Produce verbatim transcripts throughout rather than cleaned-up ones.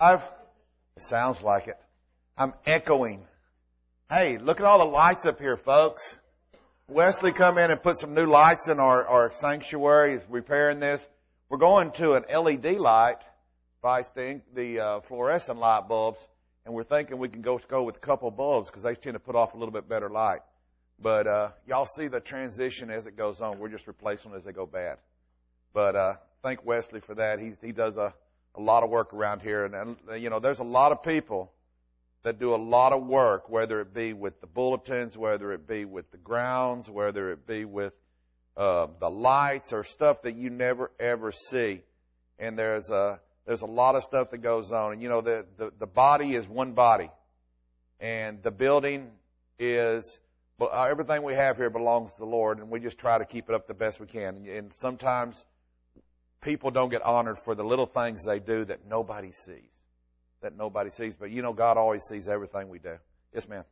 I've, it sounds like it. I'm echoing. Hey, look at all the lights up here, folks. Wesley come in and put some new lights in our, our sanctuary. He's repairing this. We're going to an L E D light, by the, the uh, fluorescent light bulbs, and we're thinking we can go go with a couple of bulbs because they tend to put off a little bit better light. But uh, y'all see the transition as it goes on. We're just replacing them as they go bad. But uh, thank Wesley for that. He's, he does a, a lot of work around here. And, and, you know, there's a lot of people that do a lot of work, whether it be with the bulletins, whether it be with the grounds, whether it be with uh, the lights or stuff that you never, ever see. And there's a, there's a lot of stuff that goes on. And, you know, the, the, the body is one body. And the building is, everything we have here belongs to the Lord, and we just try to keep it up the best we can. And sometimes people don't get honored for the little things they do that nobody sees. That nobody sees. But you know, God always sees everything we do. Yes, ma'am.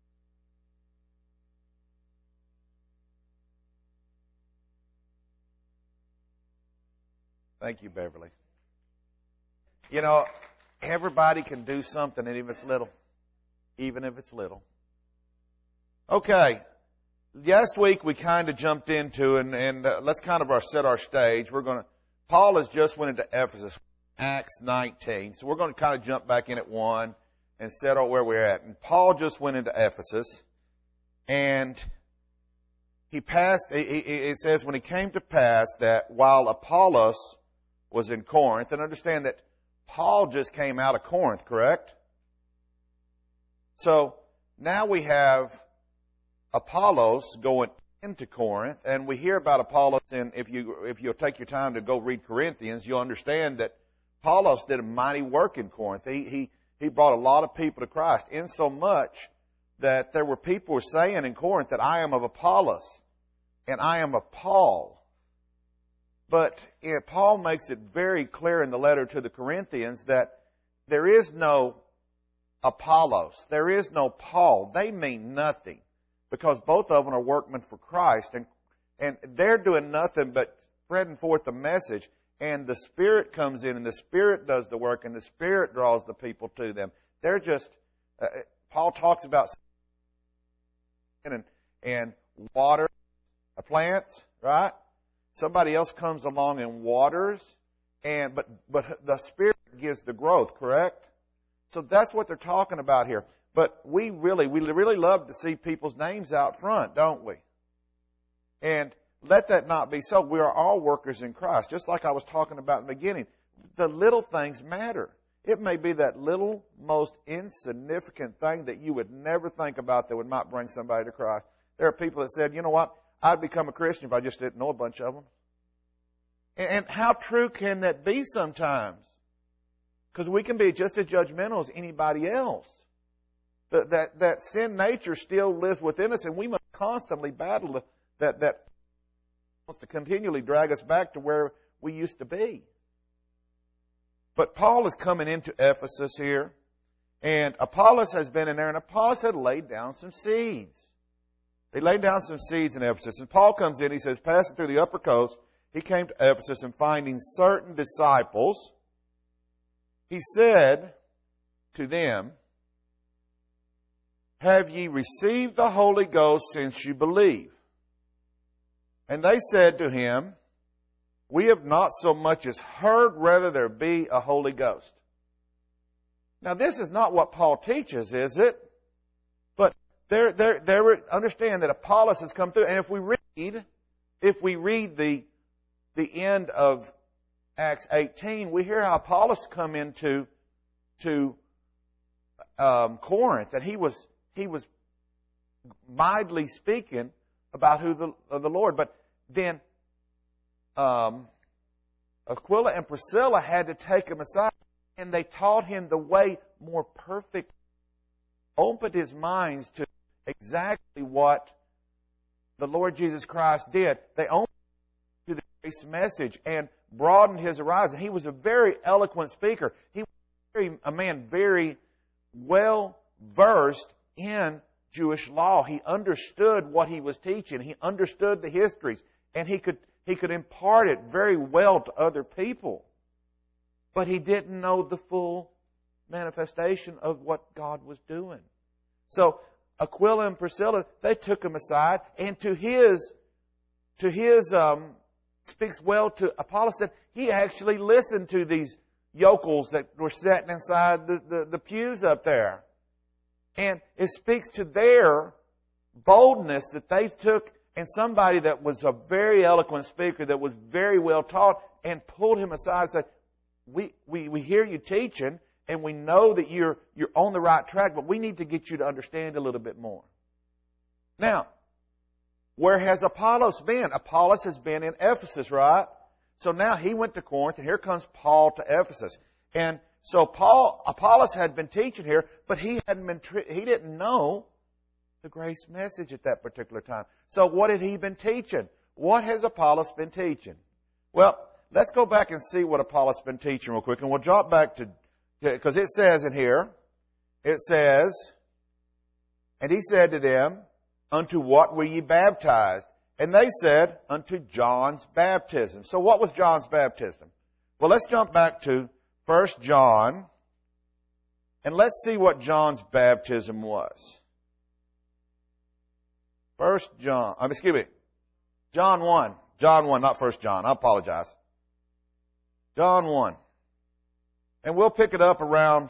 Thank you, Beverly. You know, everybody can do something, and even if it's little. Even if it's little. Okay. Last week we kind of jumped into, and, and uh, let's kind of set our stage. We're going to, Paul has just went into Ephesus. Acts nineteen. So we're going to kind of jump back in at one and settle where we're at. And Paul just went into Ephesus, and he passed, it says when he came to pass that while Apollos was in Corinth, and understand that Paul just came out of Corinth, correct? So now we have Apollos going into Corinth, and we hear about Apollos, and if you, if you'll take your time to go read Corinthians, you'll understand that Apollos did a mighty work in Corinth. He, he, he brought a lot of people to Christ, in so much that there were people who were saying in Corinth that I am of Apollos and I am of Paul. But you know, Paul makes it very clear in the letter to the Corinthians that there is no Apollos. There is no Paul. They mean nothing because both of them are workmen for Christ, and, and they're doing nothing but spreading forth the message. And the Spirit comes in, and the Spirit does the work, and the Spirit draws the people to them. They're just, uh, Paul talks about and, and water, a plant, right? Somebody else comes along and waters, and but but the Spirit gives the growth, correct? So that's what they're talking about here. But we really, we really love to see people's names out front, don't we? And let that not be so. We are all workers in Christ. Just like I was talking about in the beginning. The little things matter. It may be that little, most insignificant thing that you would never think about that would not bring somebody to Christ. There are people that said, you know what, I'd become a Christian if I just didn't know a bunch of them. And how true can that be sometimes? Because we can be just as judgmental as anybody else. That, that, that sin nature still lives within us, and we must constantly battle that, that wants to continually drag us back to where we used to be. But Paul is coming into Ephesus here, and Apollos has been in there, and Apollos had laid down some seeds. They laid down some seeds in Ephesus, and Paul comes in, he says, passing through the upper coast, he came to Ephesus and finding certain disciples, he said to them, have ye received the Holy Ghost since you believe? And they said to him, we have not so much as heard whether there be a Holy Ghost. Now this is not what Paul teaches, is it? But there, there, there, understand that Apollos has come through. And if we read, if we read the, the end of Acts eighteen, we hear how Apollos come into, to, um, Corinth, and he was, he was mildly speaking about who the, uh, the Lord. But then um, Aquila and Priscilla had to take him aside, and they taught him the way more perfect, opened his minds to exactly what the Lord Jesus Christ did. They opened to the grace message and broadened his horizon. He was a very eloquent speaker. He was very, a man very well versed in Jewish law. He understood what he was teaching. He understood the histories, and he could he could impart it very well to other people. But he didn't know the full manifestation of what God was doing. So Aquila and Priscilla, they took him aside, and to his, to his, um, speaks well to Apollos that he actually listened to these yokels that were sitting inside the, the, the pews up there. And it speaks to their boldness that they took and somebody that was a very eloquent speaker that was very well taught and pulled him aside and said, we, we, we hear you teaching and we know that you're, you're on the right track, but we need to get you to understand a little bit more. Now, where has Apollos been? Apollos has been in Ephesus, right? So now he went to Corinth, and here comes Paul to Ephesus. And so Paul, Apollos had been teaching here, but he hadn't been, he didn't know the grace message at that particular time. So what had he been teaching? What has Apollos been teaching? Well, let's go back and see what Apollos has been teaching real quick, and we'll drop back to, because it says in here, it says, and he said to them, unto what were ye baptized? And they said, unto John's baptism. So what was John's baptism? Well, let's jump back to First John, and let's see what John's baptism was. First John, um, excuse me, John one. John one, not First John. I apologize. John one. And we'll pick it up around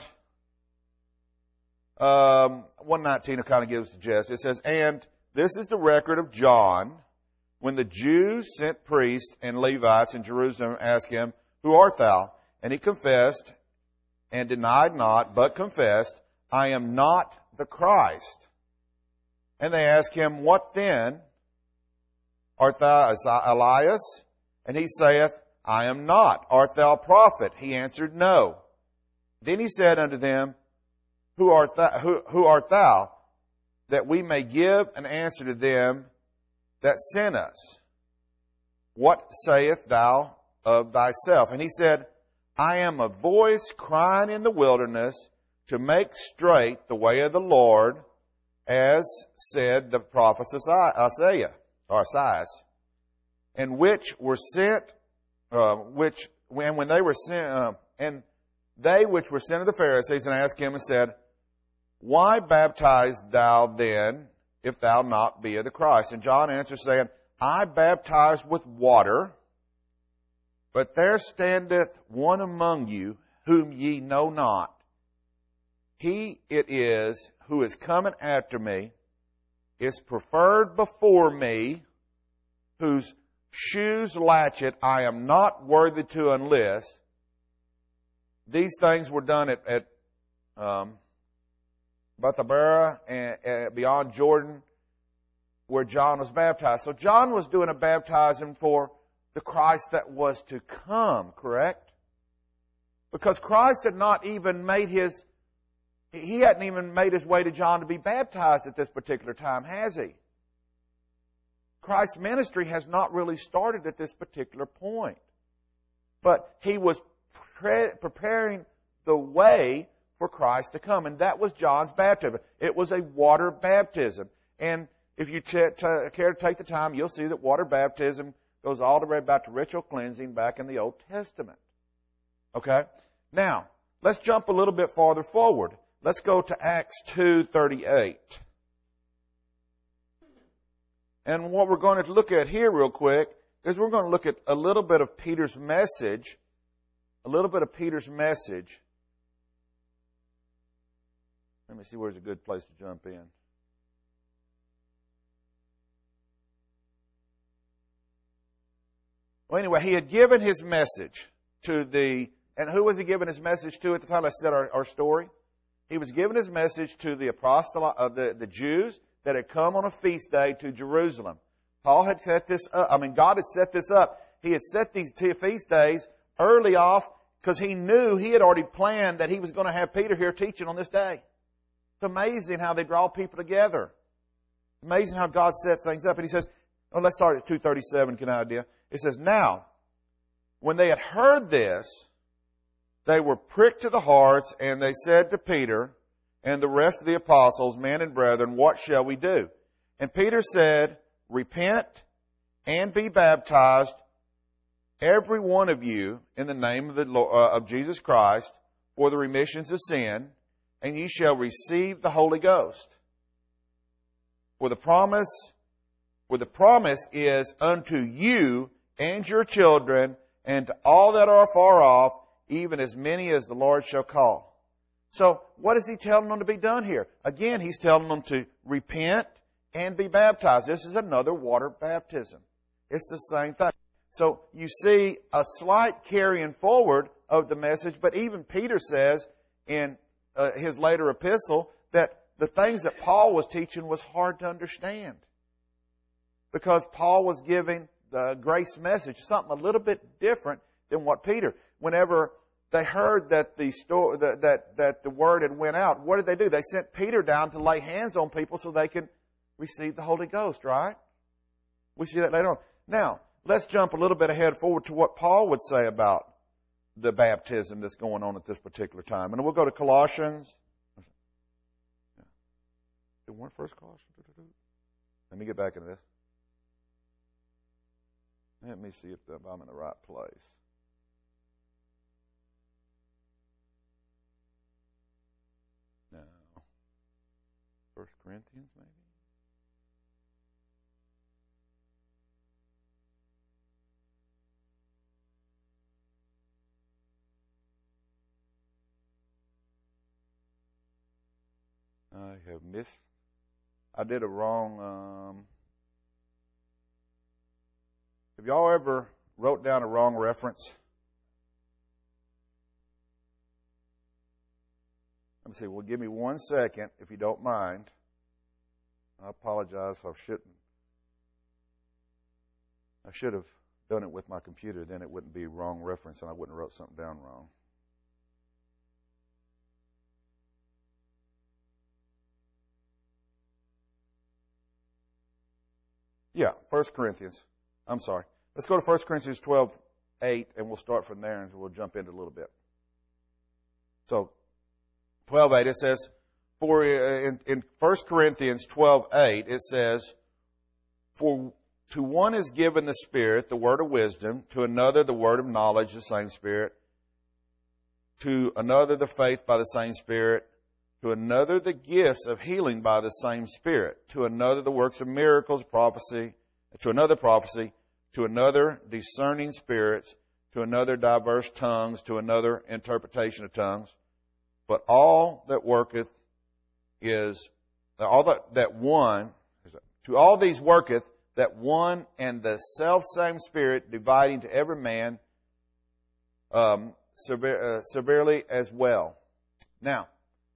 um, one nineteen. It kind of gives the gist. It says, and this is the record of John, when the Jews sent priests and Levites in Jerusalem and asked him, who art thou? And he confessed and denied not, but confessed, I am not the Christ. And they asked him, what then? Art thou Elias? And he saith, I am not. Art thou a prophet? He answered, no. Then he said unto them, Who art thou, who, who art thou, that we may give an answer to them that sent us? What sayest thou of thyself? And he said, I am a voice crying in the wilderness to make straight the way of the Lord, as said the prophet Isaiah, or Isaiah, and which were sent, uh, which when when they were sent, uh, and they which were sent of the Pharisees, and asked him and said, why baptizest thou then, if thou not be of the Christ? And John answered, saying, I baptize with water, but there standeth one among you whom ye know not. He it is who is coming after me, is preferred before me, whose shoes latchet I am not worthy to unless. These things were done at, at um, Bethabara and, and beyond Jordan, where John was baptized. So John was doing a baptizing for the Christ that was to come, correct? Because Christ had not even made his He hadn't even made his way to John to be baptized at this particular time, has he? Christ's ministry has not really started at this particular point. But he was pre- preparing the way for Christ to come. And that was John's baptism. It was a water baptism. And if you ch- t- care to take the time, you'll see that water baptism goes all the way back to ritual cleansing back in the Old Testament. Okay? Now, let's jump a little bit farther forward. Let's go to Acts two thirty-eight. And what we're going to look at here real quick is we're going to look at a little bit of Peter's message. A little bit of Peter's message. Let me see where's a good place to jump in. Well, anyway, he had given his message to the, and who was he giving his message to at the time? Let's set our, our story. He was giving his message to the apostol, uh, the, the Jews that had come on a feast day to Jerusalem. Paul had set this up. I mean, God had set this up. He had set these two feast days early off because he knew he had already planned that he was going to have Peter here teaching on this day. It's amazing how they draw people together. Amazing how God set things up. And he says, oh, let's start at two thirty-seven, can I idea? It says, now, when they had heard this, they were pricked to the hearts, and they said to Peter and the rest of the apostles, men and brethren, what shall we do? And Peter said, repent and be baptized, every one of you, in the name of, the Lord, uh, of Jesus Christ, for the remissions of sin, and ye shall receive the Holy Ghost. For the promise, for the promise is unto you and your children, and to all that are far off, even as many as the Lord shall call. So, what is He telling them to be done here? Again, He's telling them to repent and be baptized. This is another water baptism. It's the same thing. So, you see a slight carrying forward of the message, but even Peter says in uh, his later epistle that the things that Paul was teaching was hard to understand. Because Paul was giving the grace message, something a little bit different than what Peter. Whenever they heard that the story, that, that that the word had went out, what did they do? They sent Peter down to lay hands on people so they could receive the Holy Ghost, right? We see that later on. Now, let's jump a little bit ahead forward to what Paul would say about the baptism that's going on at this particular time. And we'll go to Colossians. Did one first Colossians? Let me get back into this. Let me see if I'm in the right place. No. First Corinthians, maybe? I have missed. I did a wrong. Um, have y'all ever wrote down a wrong reference? Let me see. Well, give me one second, if you don't mind. I apologize. I shouldn't. I should have done it with my computer. Then it wouldn't be wrong reference, and I wouldn't have wrote something down wrong. Yeah, First Corinthians. I'm sorry. Let's go to First Corinthians twelve eight, and we'll start from there, and we'll jump into a little bit. So, twelve eight, it says, for in, in First Corinthians twelve eight, it says, for to one is given the Spirit, the word of wisdom, to another the word of knowledge, the same Spirit, to another the faith by the same Spirit, to another the gifts of healing by the same Spirit, to another the works of miracles, prophecy, to another prophecy, to another discerning spirits, to another diverse tongues, to another interpretation of tongues. But all that worketh is, all that, that one, to all these worketh that one and the selfsame Spirit, dividing to every man um, sever, uh, severely as well. Now,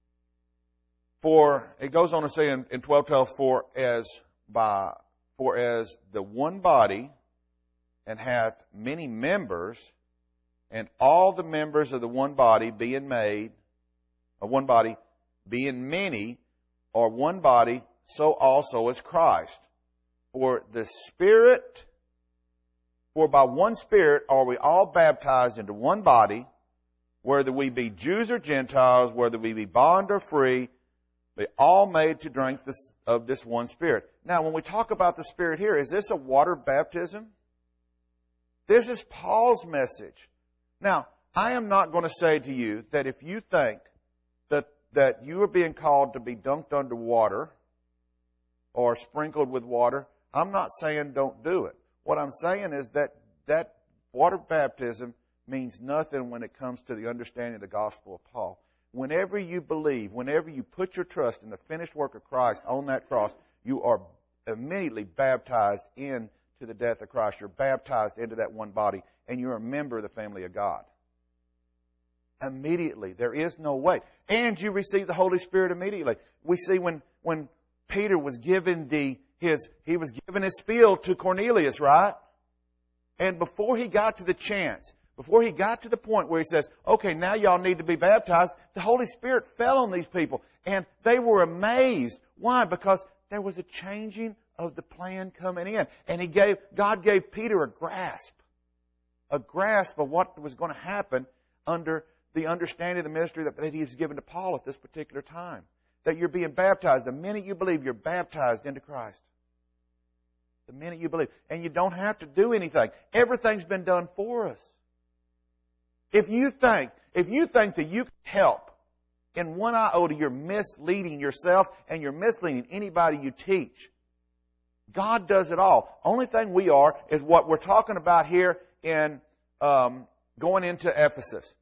For, it goes on to say in, in twelve twelve, for as by, for as the one body and hath many members, and all the members of the one body being made, of one body being many, are one body, so also is Christ. For the Spirit, for by one Spirit are we all baptized into one body, whether we be Jews or Gentiles, whether we be bond or free, they all made to drink this, of this one Spirit. Now, when we talk about the Spirit here, is this a water baptism? This is Paul's message. Now, I am not going to say to you that if you think that, that you are being called to be dunked under water or sprinkled with water, I'm not saying don't do it. What I'm saying is that that water baptism means nothing when it comes to the understanding of the gospel of Paul. Whenever you believe, whenever you put your trust in the finished work of Christ on that cross, you are immediately baptized into the death of Christ. You're baptized into that one body, and you're a member of the family of God. Immediately. There is no wait. And you receive the Holy Spirit immediately. We see when, when Peter was given the, his, he was given his spiel to Cornelius, right? And before he got to the chance, before he got to the point where he says, okay, now y'all need to be baptized, the Holy Spirit fell on these people. And they were amazed. Why? Because there was a changing of the plan coming in. And he gave, God gave Peter a grasp. A grasp of what was going to happen under the understanding of the ministry that, that he was given to Paul at this particular time. That you're being baptized. The minute you believe, you're baptized into Christ. The minute you believe. And you don't have to do anything. Everything's been done for us. If you think, If you think that you can help in one iota, you're misleading yourself and you're misleading anybody you teach. God does it all. Only thing we are is what we're talking about here in um, going into Ephesus.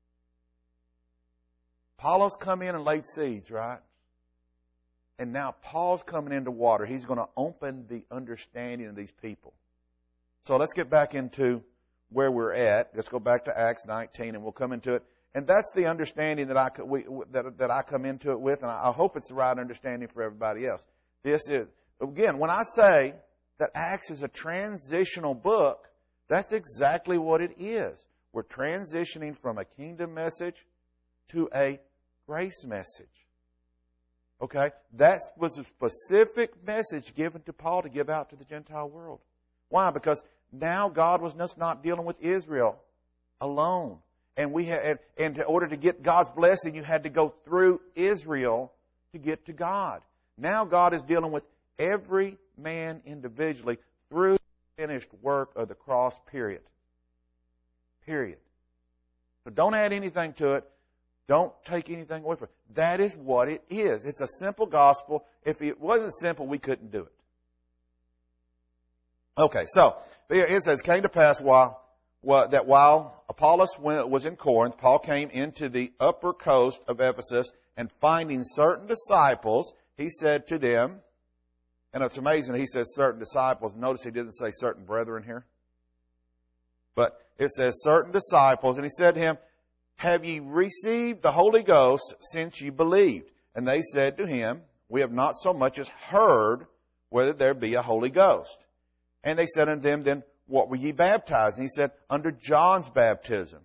Apollos come in and laid seeds, right? And now Paul's coming into water. He's going to open the understanding of these people. So let's get back into where we're at. Let's go back to Acts nineteen and we'll come into it. And that's the understanding that I, we, that, that I come into it with, and I hope it's the right understanding for everybody else. This is, again, when I say that Acts is a transitional book, that's exactly what it is. We're transitioning from a kingdom message to a grace message. Okay? That was a specific message given to Paul to give out to the Gentile world. Why? Because now God was just not dealing with Israel alone. And we had, and, and in order to get God's blessing, you had to go through Israel to get to God. Now God is dealing with every man individually through the finished work of the cross, period. Period. So don't add anything to it. Don't take anything away from it. That is what it is. It's a simple gospel. If it wasn't simple, we couldn't do it. Okay, so it says, came to pass while, while that while Apollos was in Corinth, Paul came into the upper coast of Ephesus, and finding certain disciples, he said to them, and it's amazing he says certain disciples. Notice he didn't say certain brethren here. But it says certain disciples, and he said to him, have ye received the Holy Ghost since ye believed? And they said to him, we have not so much as heard whether there be a Holy Ghost. And they said unto them, then what were ye baptized? And he said, under John's baptism.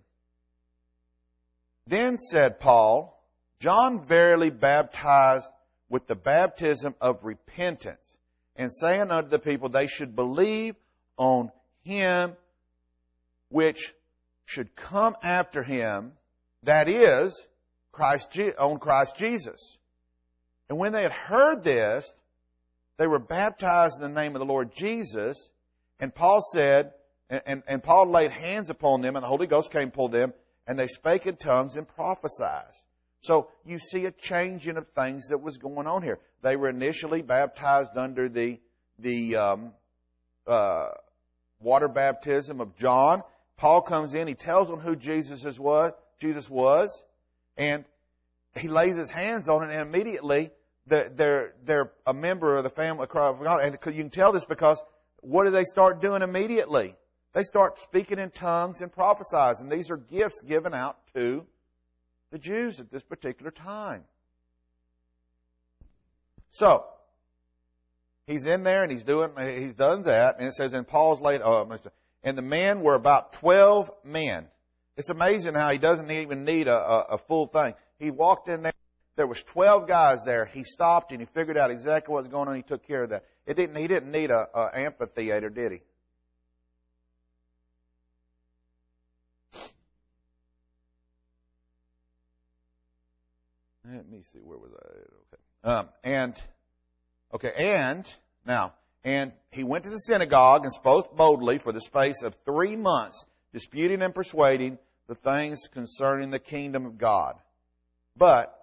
Then said Paul, John verily baptized with the baptism of repentance, and saying unto the people they should believe on him which should come after him, that is, Christ, on Christ Jesus. And when they had heard this, they were baptized in the name of the Lord Jesus. And Paul said, and, and, and Paul laid hands upon them, and the Holy Ghost came upon them, and they spake in tongues and prophesied. So you see a changing of things that was going on here. They were initially baptized under the the um, uh, water baptism of John. Paul comes in, he tells them who Jesus is was, Jesus was, and he lays his hands on it, and immediately they're, they're, they're a member of the family of God. And you can tell this because what do they start doing immediately? They start speaking in tongues and prophesying. These are gifts given out to the Jews at this particular time. So, he's in there and he's doing, he's done that, and it says, and Paul's laid, oh, and the men were about twelve men. It's amazing how he doesn't even need a, a, a full thing. He walked in there. There was twelve guys there. He stopped and he figured out exactly what was going on. He took care of that. It didn't. He didn't need a, a amphitheater, did he? Let me see. Where was I? Okay. Um, and okay. And now, and he went to the synagogue and spoke boldly for the space of three months, disputing and persuading the things concerning the kingdom of God. But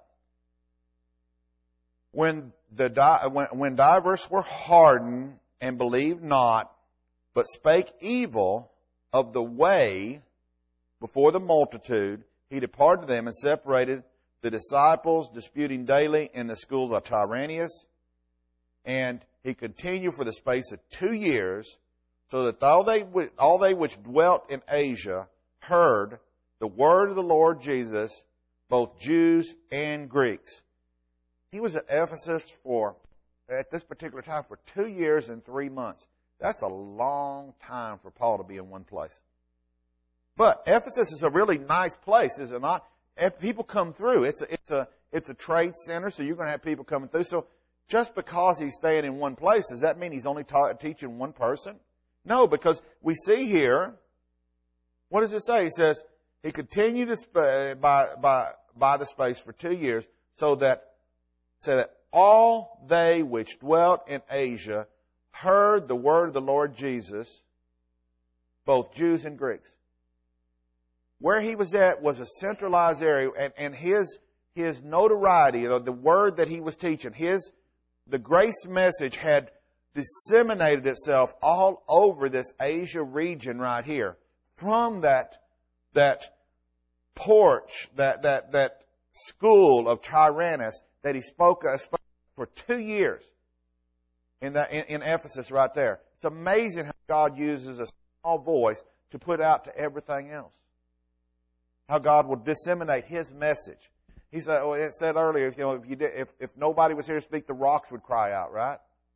when the when, when divers were hardened and believed not, but spake evil of the way before the multitude, he departed them and separated the disciples, disputing daily in the schools of Tyrannus. And he continued for the space of two years, so that all they all they which dwelt in Asia heard the word of the Lord Jesus, both Jews and Greeks. He was at Ephesus for, at this particular time, for two years and three months. That's a long time for Paul to be in one place. But Ephesus is a really nice place, is it not? People come through. It's a, it's a, it's a trade center, so you're going to have people coming through. So just because he's staying in one place, does that mean he's only ta- teaching one person? No, because we see here, what does it say? He says, he continued to sp- by, by, by the space for two years, so that, so that all they which dwelt in Asia heard the word of the Lord Jesus, both Jews and Greeks. where he was at was a centralized area, and, and his his notoriety, the, the word that he was teaching, his the grace message had disseminated itself all over this Asia region right here. From that that porch, that that that school of Tyrannus that he spoke, uh, spoke for two years in that in, in Ephesus right there. It's amazing how God uses a small voice to put out to everything else. How God will disseminate His message. He said, oh, it said earlier, you know, if you did, if if nobody was here to speak, the rocks would cry out, right?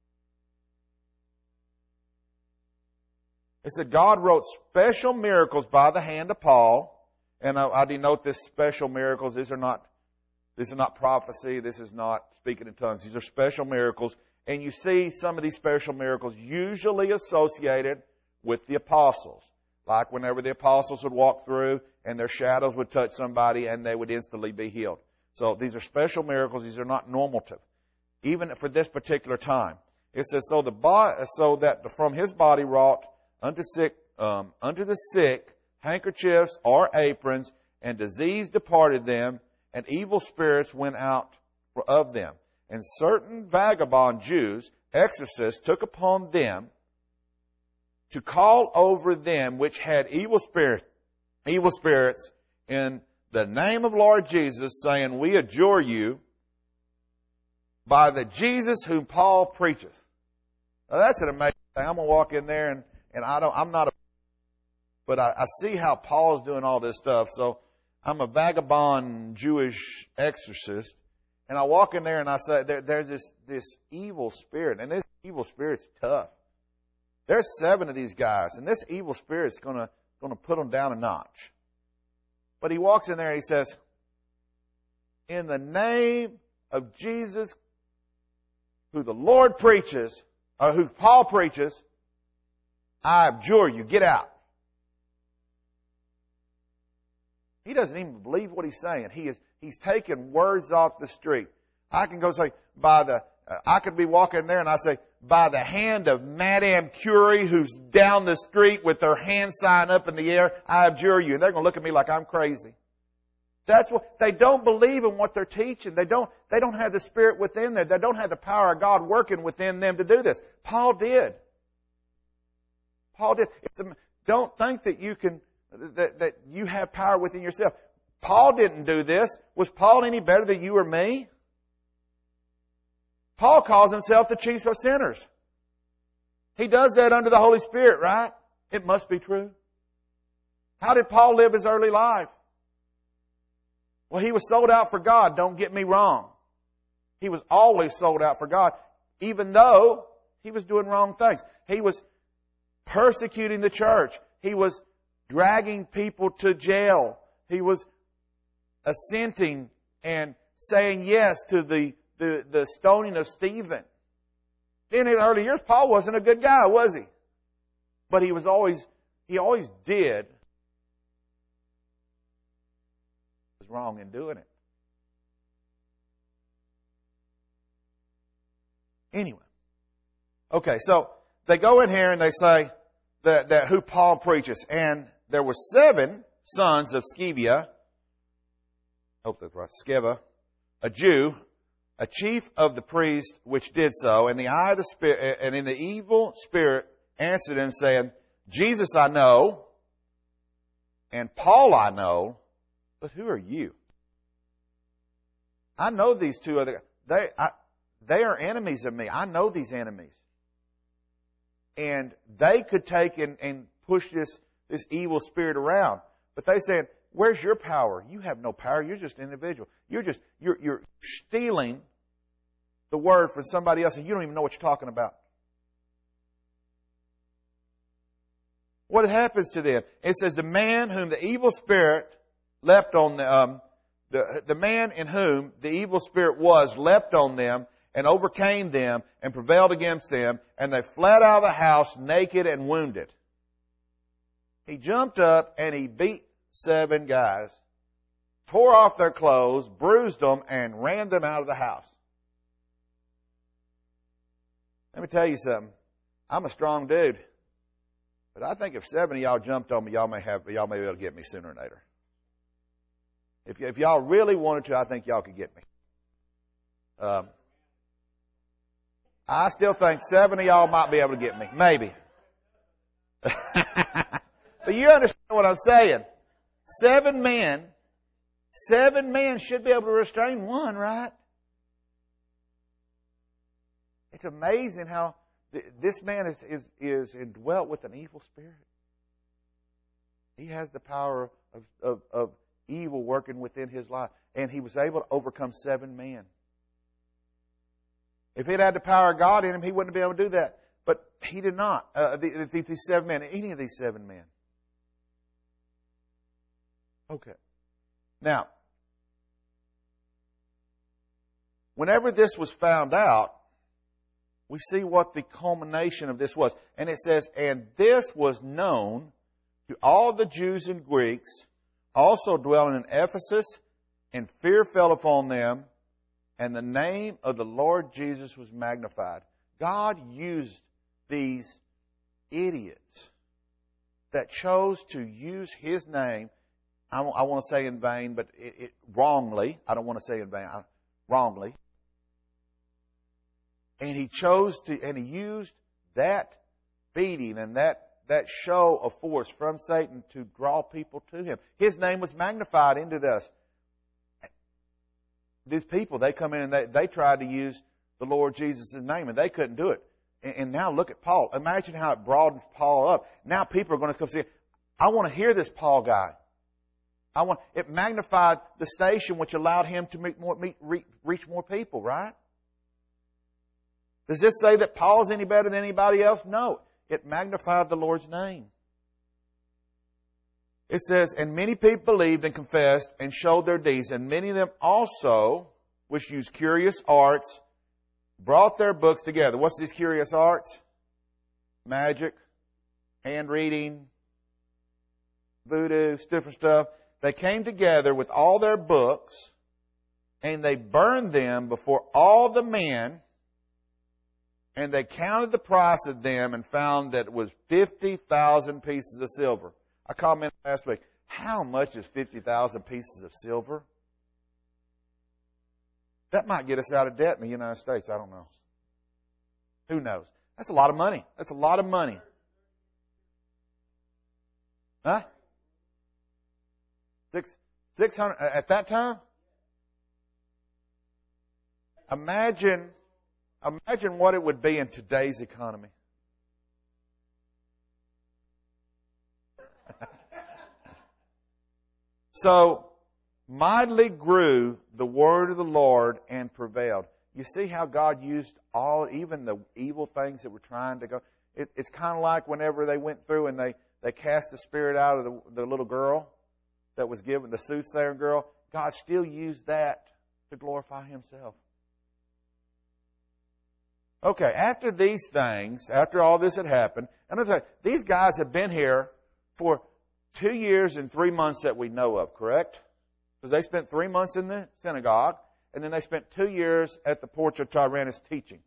It said God wrote special miracles by the hand of Paul, and I, I denote this special miracles. These are not, this is not prophecy. This is not speaking in tongues. These are special miracles, and you see some of these special miracles usually associated with the apostles, like whenever the apostles would walk through and their shadows would touch somebody and they would instantly be healed. So these are special miracles. These are not normative, even for this particular time. It says so the bo- so that from his body wrought unto sick, um, unto the sick, handkerchiefs or aprons, and disease departed them, and evil spirits went out of them. And certain vagabond Jews, exorcists, took upon them to call over them which had evil spirits, evil spirits in the name of Lord Jesus, saying, we adjure you by the Jesus whom Paul preacheth. Now that's an amazing thing. I'm going to walk in there and And I don't, I'm not a, but I, I see how Paul's doing all this stuff. So I'm a vagabond Jewish exorcist. And I walk in there and I say, there, there's this, this evil spirit. And this evil spirit's tough. There's seven of these guys. And this evil spirit's gonna, gonna put them down a notch. But he walks in there and he says, in the name of Jesus, who the Lord preaches, or who Paul preaches, I abjure you. Get out. He doesn't even believe what he's saying. He is, he's taking words off the street. I can go say, by the, uh, I could be walking there and I say, by the hand of Madame Curie, who's down the street with her hand sign up in the air, I abjure you. And they're going to look at me like I'm crazy. That's what, they don't believe in what they're teaching. They don't, they don't have the Spirit within them. They don't have the power of God working within them to do this. Paul did. Paul did. It's a, don't think that you can, that, that you have power within yourself. Paul didn't do this. Was Paul any better than you or me? Paul calls himself the chief of sinners. He does that under the Holy Spirit, right? It must be true. How did Paul live his early life? Well, he was sold out for God. Don't get me wrong. He was always sold out for God, even though he was doing wrong things. He was persecuting the church. He was dragging people to jail. He was assenting and saying yes to the, the, the stoning of Stephen. In the early years, Paul wasn't a good guy, was he? But he was always, he always did was wrong in doing it. Anyway. Okay, so they go in here and they say that, that who Paul preaches. And there were seven sons of Sceva, hope that's right, Sceva, a Jew, a chief of the priests, which did so. And the eye of the spirit, and in the evil spirit answered him, saying, Jesus I know, and Paul I know, but who are you? I know these two other, they, I, they are enemies of me. I know these enemies. And they could take and, and push this, this evil spirit around. But they said, where's your power? You have no power. You're just an individual. You're just, you're, you're stealing the word from somebody else and you don't even know what you're talking about. What happens to them? It says the man whom the evil spirit leapt on the, um, the, the man in whom the evil spirit was leapt on them and overcame them and prevailed against them, and they fled out of the house naked and wounded. He jumped up and he beat seven guys, tore off their clothes, bruised them, and ran them out of the house. Let me tell you something. I'm a strong dude. But I think if seven of y'all jumped on me, y'all may have, y'all may be able to get me sooner or later. If, if y'all really wanted to, I think y'all could get me. Um, I still think seven of y'all might be able to get me. Maybe. But you understand what I'm saying. Seven men, seven men should be able to restrain one, right? It's amazing how th- this man is, is, is indwelt with an evil spirit. He has the power of, of, of evil working within his life. And he was able to overcome seven men. If he'd had the power of God in him, he wouldn't be able to do that. But he did not. Uh, the, the, these seven men, any of these seven men. Okay. Now, whenever this was found out, we see what the culmination of this was. And it says, and this was known to all the Jews and Greeks also dwelling in Ephesus, and fear fell upon them, and the name of the Lord Jesus was magnified. God used these idiots that chose to use His name, I, I want to say in vain, but it, it, wrongly. I don't want to say in vain. I, wrongly. And He chose to, and He used that beating and that, that show of force from Satan to draw people to Him. His name was magnified into this. These people, they come in and they, they tried to use the Lord Jesus' name, and they couldn't do it. And, and now look at Paul. Imagine how it broadened Paul up. Now people are going to come see, I want to hear this Paul guy. I want, it magnified the station, which allowed him to meet more, meet, reach more people, right? Does this say that Paul's any better than anybody else? No. It magnified the Lord's name. It says, and many people believed and confessed and showed their deeds, and many of them also, which used curious arts, brought their books together. What's these curious arts? Magic, hand reading, voodoo, different stuff. They came together with all their books, and they burned them before all the men, and they counted the price of them and found that it was fifty thousand pieces of silver. I commented last week, how much is fifty thousand pieces of silver? That might get us out of debt in the United States. I don't know. Who knows? That's a lot of money. That's a lot of money. Huh? Six, six hundred, at that time? Imagine, imagine what it would be in today's economy. So, mightily grew the word of the Lord and prevailed. You see how God used all, even the evil things that were trying to go. It, it's kind of like whenever they went through and they, they cast the spirit out of the, the little girl that was given, the soothsayer girl. God still used that to glorify Himself. Okay, after these things, after all this had happened, and I'm going to tell you, these guys have been here for two years and three months that we know of, correct? Because they spent three months in the synagogue, and then they spent two years at the porch of Tyrannus teaching.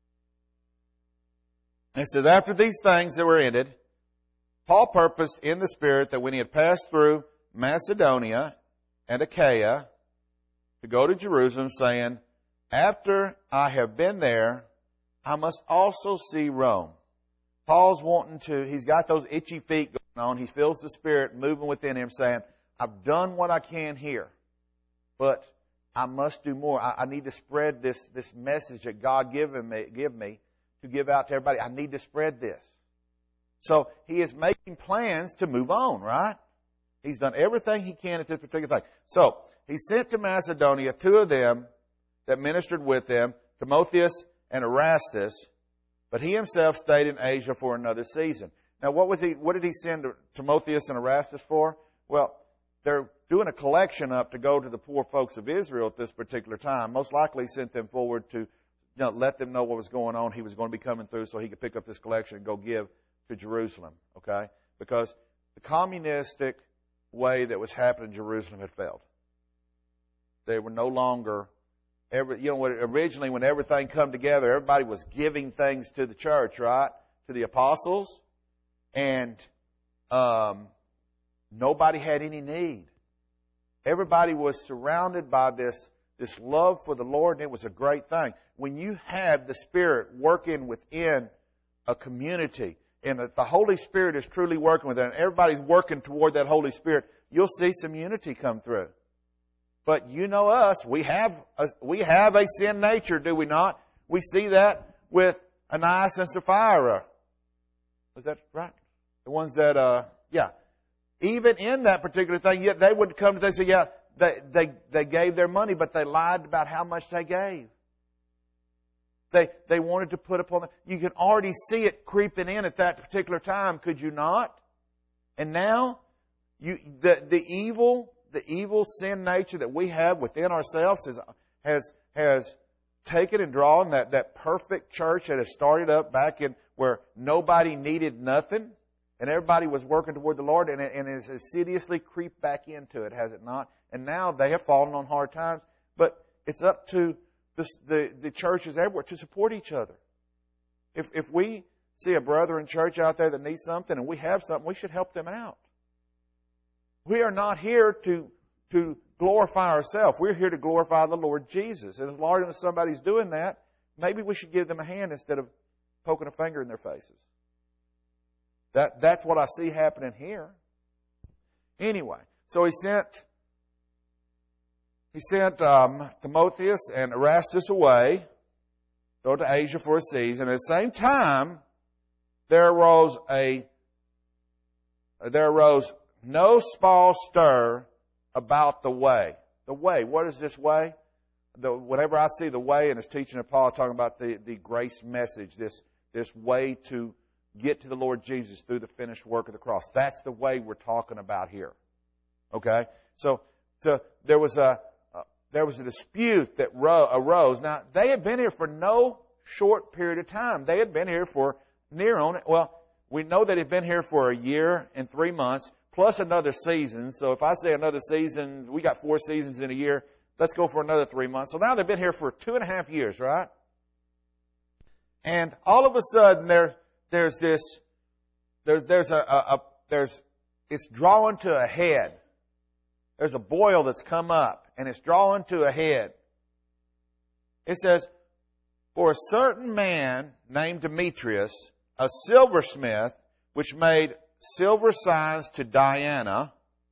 And it says, after these things that were ended, Paul purposed in the Spirit that when he had passed through Macedonia and Achaia, to go to Jerusalem, saying, after I have been there, I must also see Rome. Paul's wanting to, he's got those itchy feet going on. He feels the Spirit moving within him, saying, I've done what I can here, but I must do more. I, I need to spread this, this message that God given me, give me to give out to everybody. I need to spread this. So he is making plans to move on, right? He's done everything he can at this particular thing. So he sent to Macedonia two of them that ministered with him, Timotheus and Erastus, but he himself stayed in Asia for another season. Now, what was he? What did he send Timotheus and Erastus for? Well, they're doing a collection up to go to the poor folks of Israel at this particular time. Most likely, he sent them forward to, you know, let them know what was going on. He was going to be coming through, so he could pick up this collection and go give to Jerusalem. Okay, because the communistic way that was happening in Jerusalem had failed. They were no longer. Every, you know, originally when everything come together, everybody was giving things to the church, right? To the apostles. And um, nobody had any need. Everybody was surrounded by this, this love for the Lord, and it was a great thing. When you have the Spirit working within a community, and if the Holy Spirit is truly working with it, and everybody's working toward that Holy Spirit, you'll see some unity come through. But you know us, we have a, we have a sin nature, do we not? We see that with Ananias and Sapphira. Was that right? The ones that, uh, yeah. Even in that particular thing, yet they would come to, they say, yeah, they, they, they gave their money, but they lied about how much they gave. They, they wanted to put upon them. You can already see it creeping in at that particular time, could you not? And now, you, the, the evil, the evil sin nature that we have within ourselves is, has, has taken and drawn that, that perfect church that has started up back in where nobody needed nothing and everybody was working toward the Lord, and it, and it has assiduously creeped back into it, has it not? And now they have fallen on hard times, but it's up to the, the, the churches everywhere to support each other. If, if we see a brother in church out there that needs something and we have something, we should help them out. We are not here to, to glorify ourselves. We're here to glorify the Lord Jesus. And as long as somebody's doing that, maybe we should give them a hand instead of poking a finger in their faces. That, that's what I see happening here. Anyway, so he sent, he sent um, Timotheus and Erastus away, go to Asia for a season. At the same time, there arose a, there arose no small stir about the way. The way. What is this way? The, whenever I see the way in his teaching of Paul, talking about the, the grace message, this, this way to get to the Lord Jesus through the finished work of the cross. That's the way we're talking about here. Okay? So, so there was a, uh, there was a dispute that ro- arose. Now, they had been here for no short period of time. They had been here for near on, well, we know that they'd been here for a year and three months, plus another season. So if I say another season, we got four seasons in a year. Let's go for another three months. So now they've been here for two and a half years, right? And all of a sudden, there, there's this, there's, there's a, a, a, there's, it's drawing to a head. There's a boil that's come up, and it's drawing to a head. It says, for a certain man named Demetrius, a silversmith, which made silver signs to Diana,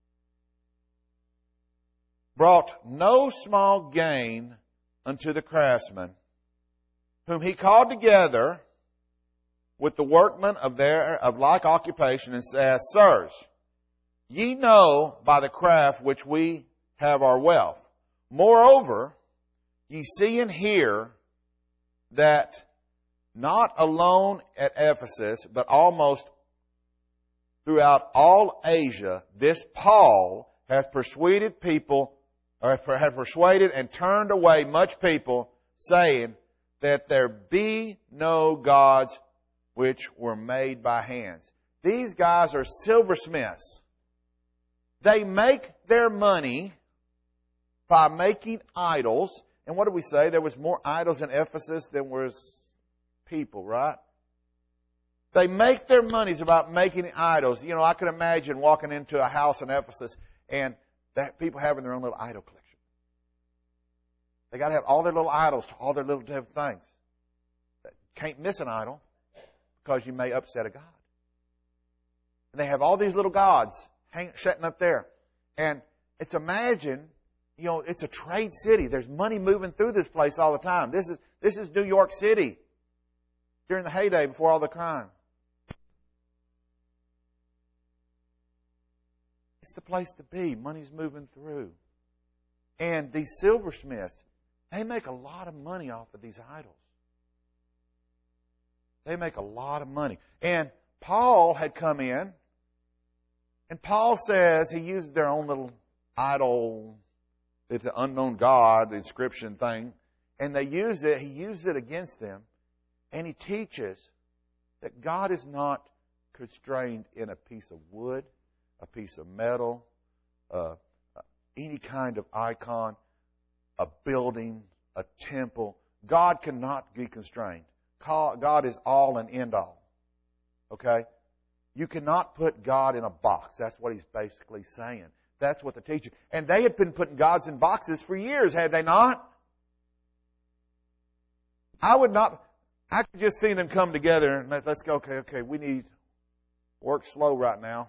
brought no small gain unto the craftsmen, whom he called together with the workmen of their of like occupation, and says, Sirs, ye know by the craft which we have our wealth. Moreover, ye see and hear that not alone at Ephesus, but almost throughout all Asia, this Paul hath persuaded people, or hath persuaded and turned away much people, saying that there be no gods which were made by hands. These guys are silversmiths. They make their money by making idols. And what did we say? There was more idols in Ephesus than was people, right? They make their monies about making idols. You know, I can imagine walking into a house in Ephesus and that people having their own little idol collection. They got to have all their little idols, all their little different things. Can't miss an idol because you may upset a god. And they have all these little gods hang, sitting up there. And it's imagine, you know, it's a trade city. There's money moving through this place all the time. This is, this is New York City during the heyday before all the crime. It's the place to be. Money's moving through. And these silversmiths, they make a lot of money off of these idols. They make a lot of money. And Paul had come in, and Paul says, he uses their own little idol, it's an unknown God, the inscription thing, and they use it, he uses it against them, and he teaches that God is not constrained in a piece of wood, a piece of metal, uh, any kind of icon, a building, a temple. God cannot be constrained. God is all and end all. Okay? You cannot put God in a box. That's what he's basically saying. That's what the teaching. And they had been putting gods in boxes for years, had they not? I would not, I could just see them come together and let, let's go, okay, okay, we need work slow right now.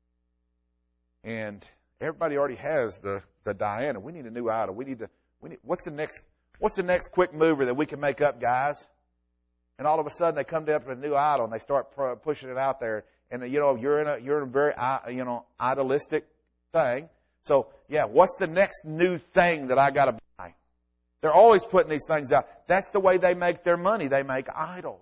And everybody already has the, the Diana. We need a new idol. We need to, we need, what's the next, what's the next quick mover that we can make up, guys? And all of a sudden they come up with a new idol and they start pushing it out there. And you know, you're in a, you're in a very, you know, idolistic thing. So yeah, what's the next new thing that I got to buy? They're always putting these things out. That's the way they make their money. They make idols.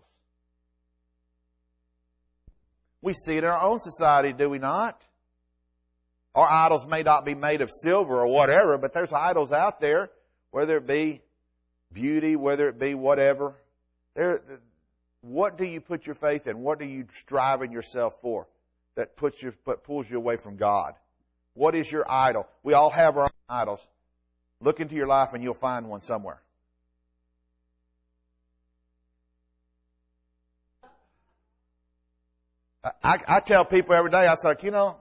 We see it in our own society, do we not? Our idols may not be made of silver or whatever, but there's idols out there, whether it be beauty, whether it be whatever. There, what do you put your faith in? What do you strive in yourself for that puts you, but pulls you away from God? What is your idol? We all have our own idols. Look into your life and you'll find one somewhere. I, I tell people every day, I say, you know,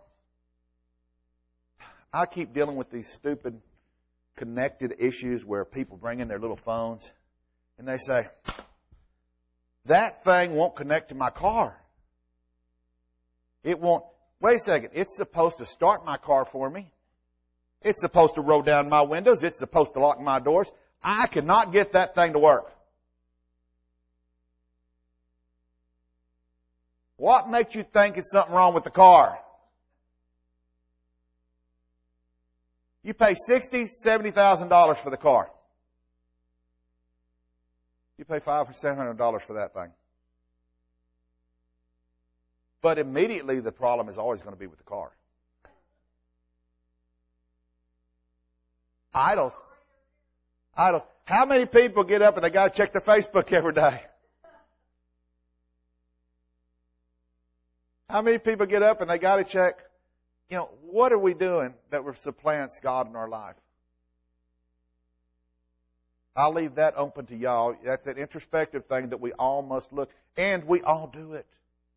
I keep dealing with these stupid connected issues where people bring in their little phones and they say, that thing won't connect to my car. It won't. Wait a second. It's supposed to start my car for me. It's supposed to roll down my windows. It's supposed to lock my doors. I cannot get that thing to work. What makes you think it's something wrong with the car? You pay sixty thousand dollars, seventy thousand dollars for the car. You pay five or seven hundred dollars for that thing. But immediately the problem is always going to be with the car. Idols. Idols. How many people get up and they got to check their Facebook every day? How many people get up and they got to check, you know, what are we doing that supplants God in our life? I'll leave that open to y'all. That's an introspective thing that we all must look, and we all do it.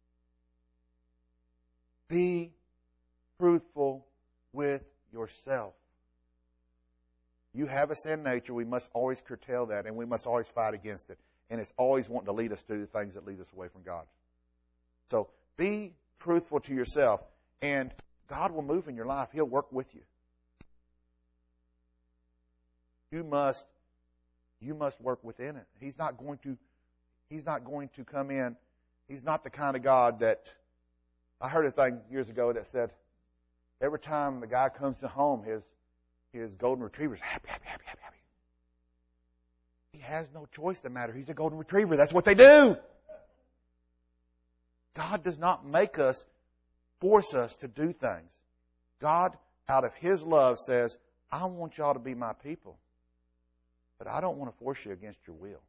Be truthful with yourself. You have a sin nature. We must always curtail that, and we must always fight against it. And it's always wanting to lead us to the things that lead us away from God. So be truthful to yourself, and God will move in your life. He'll work with you. You must, you must work within it. He's not going to, He's not going to come in. He's not the kind of God that, I heard a thing years ago that said, every time the guy comes to home, his, his golden retriever's happy, happy, happy, happy, happy. He has no choice in the matter. He's a golden retriever. That's what they do. God does not make us, force us to do things. God, out of His love, says, I want y'all to be my people. But I don't want to force you against your will.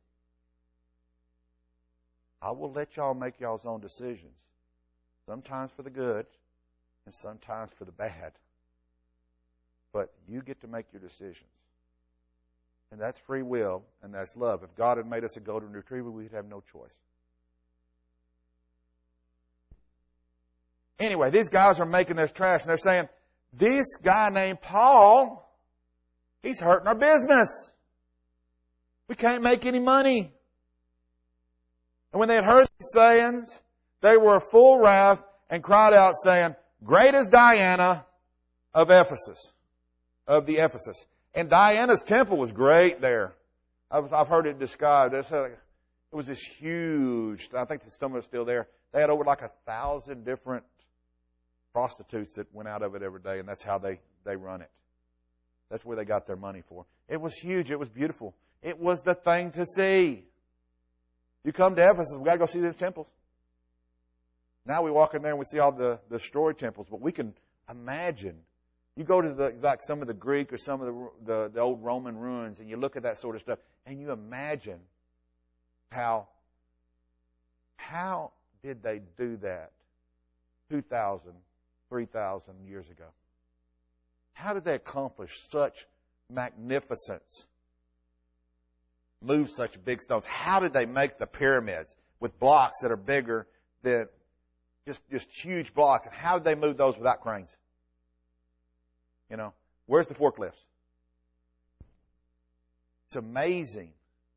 I will let y'all make y'all's own decisions. Sometimes for the good and sometimes for the bad. But you get to make your decisions. And that's free will and that's love. If God had made us a golden retriever, we'd have no choice. Anyway, these guys are making this trash and they're saying, this guy named Paul, he's hurting our business. We can't make any money. And when they had heard these sayings, they were full wrath and cried out saying, great is Diana of Ephesus, of the Ephesus. And Diana's temple was great there. I've, I've heard it described. It was this huge, I think some of it's still there. They had over like a thousand different prostitutes that went out of it every day, and that's how they, they run it. That's where they got their money for. It was huge. It was beautiful. It was the thing to see. You come to Ephesus, we've got to go see the temples. Now we walk in there and we see all the, the destroyed temples, but we can imagine. You go to the, like some of the Greek or some of the, the, the old Roman ruins and you look at that sort of stuff and you imagine how, how did they do that two thousand, three thousand years ago? How did they accomplish such magnificence? Move such big stones? How did they make the pyramids with blocks that are bigger than just, just huge blocks? And how did they move those without cranes? You know, where's the forklifts? It's amazing.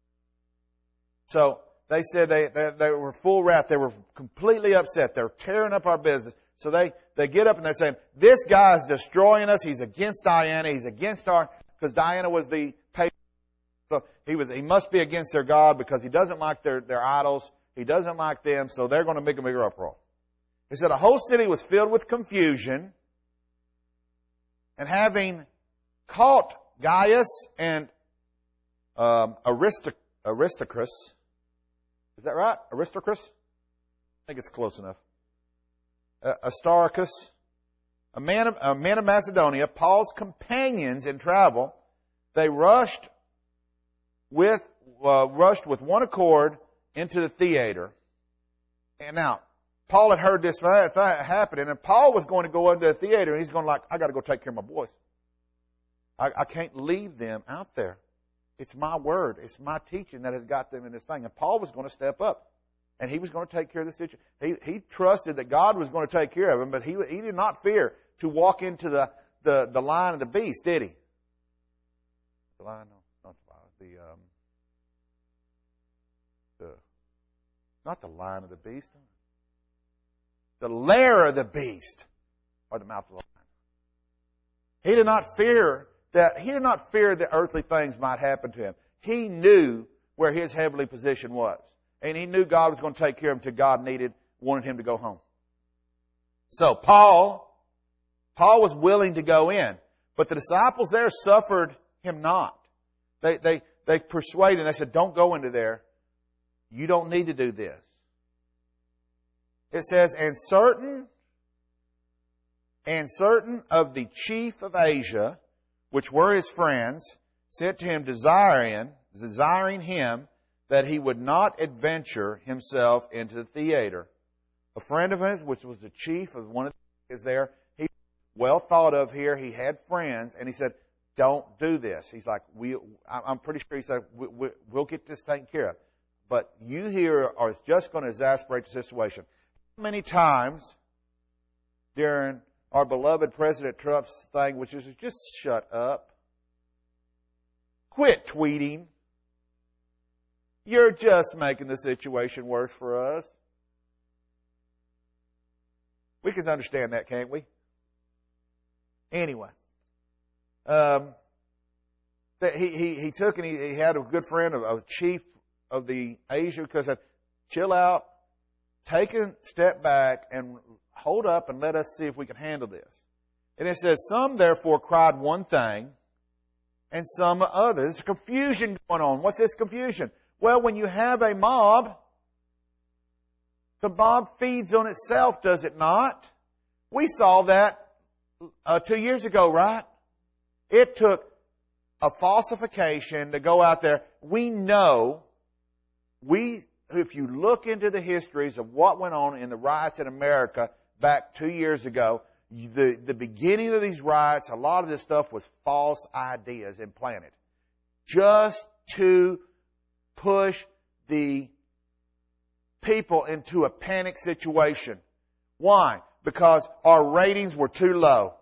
So they said they, they, they were full wrath. They were completely upset. They're tearing up our business. So they, they get up and they're saying, this guy is destroying us. He's against Diana. He's against our, because Diana was the patron. So he was, he must be against their God because he doesn't like their, their idols. He doesn't like them. So they're going to make a bigger uproar. He said a whole city was filled with confusion, and having caught Gaius and um, Aristoc- Aristarchus, is that right? Aristarchus? I think it's close enough. Uh, Aristarchus, a man of, a man of Macedonia, Paul's companions in travel, they rushed with uh, rushed with one accord into the theater. And now, Paul had heard this happening, and Paul was going to go into the theater, and he's going like, I got to go take care of my boys. I, I can't leave them out there. It's my word. It's my teaching that has got them in this thing. And Paul was going to step up, and he was going to take care of the situation. He, he trusted that God was going to take care of him, but he, he did not fear to walk into the, the, the line of the beast, did he? The line, no, not the line, the, um, the, not the line of the beast. The lair of the beast, or the mouth of the lion. He did not fear that, he did not fear that earthly things might happen to him. He knew where his heavenly position was. And he knew God was going to take care of him until God needed, wanted him to go home. So Paul, Paul was willing to go in. But the disciples there suffered him not. They, they, they persuaded him. They said, don't go into there. You don't need to do this. It says, and certain, and certain of the chief of Asia, which were his friends, sent to him desiring, desiring him that he would not adventure himself into the theater. A friend of his, which was the chief of one of the is there, he well thought of here. He had friends, and he said, don't do this. He's like, we, I'm pretty sure he said, we, we, we'll get this taken care of. But you here are just going to exasperate the situation. How many times during our beloved President Trump's thing, which is just shut up, quit tweeting, you're just making the situation worse for us. We can understand that, can't we? Anyway, um, he, he, he took and he, he had a good friend, of a chief of the Asia, because said, chill out. Take a step back and hold up and let us see if we can handle this. And it says, some therefore cried one thing and some other. There's confusion going on. What's this confusion? Well, when you have a mob, the mob feeds on itself, does it not? We saw that uh, two years ago, right? It took a falsification to go out there. We know, we if you look into the histories of what went on in the riots in America back two years ago, the, the beginning of these riots, a lot of this stuff was false ideas implanted. Just to push the people into a panic situation. Why? Because our ratings were too low.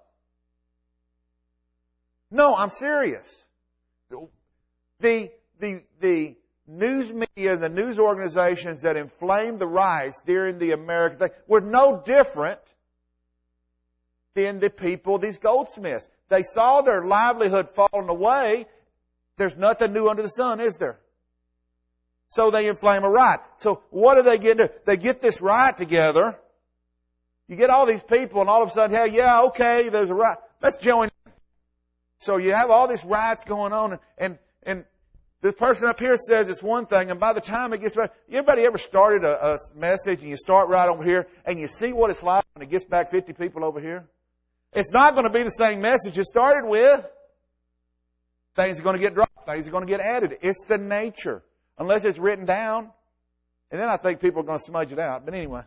No, I'm serious. The, the, the, news media, the news organizations that inflamed the riots during the American thing were no different than the people, these goldsmiths. They saw their livelihood falling away. There's nothing new under the sun, is there? So they inflame a riot. So what do they get to? They get this riot together. You get all these people, and all of a sudden, hey, yeah, okay, there's a riot. Let's join in. So you have all these riots going on, and, and, and the person up here says it's one thing, and by the time it gets back, anybody ever started a, a message and you start right over here and you see what it's like when it gets back fifty people over here? It's not going to be the same message you started with. Things are going to get dropped. Things are going to get added. It's the nature. Unless it's written down. And then I think people are going to smudge it out. But anyway.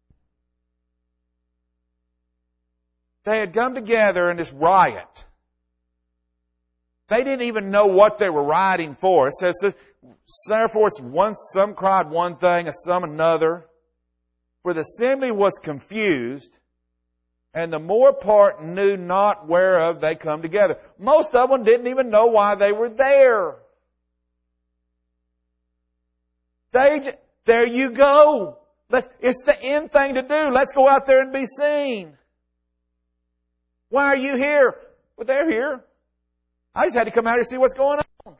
They had come together in this riot. They didn't even know what they were rioting for. It says, therefore, it's one, some cried one thing and some another. For the assembly was confused, And the more part knew not whereof they come together. Most of them didn't even know why they were there. They, there you go. Let's, it's the end thing to do. Let's go out there and be seen. Why are you here? Well, they're here. I just had to come out here and see what's going on.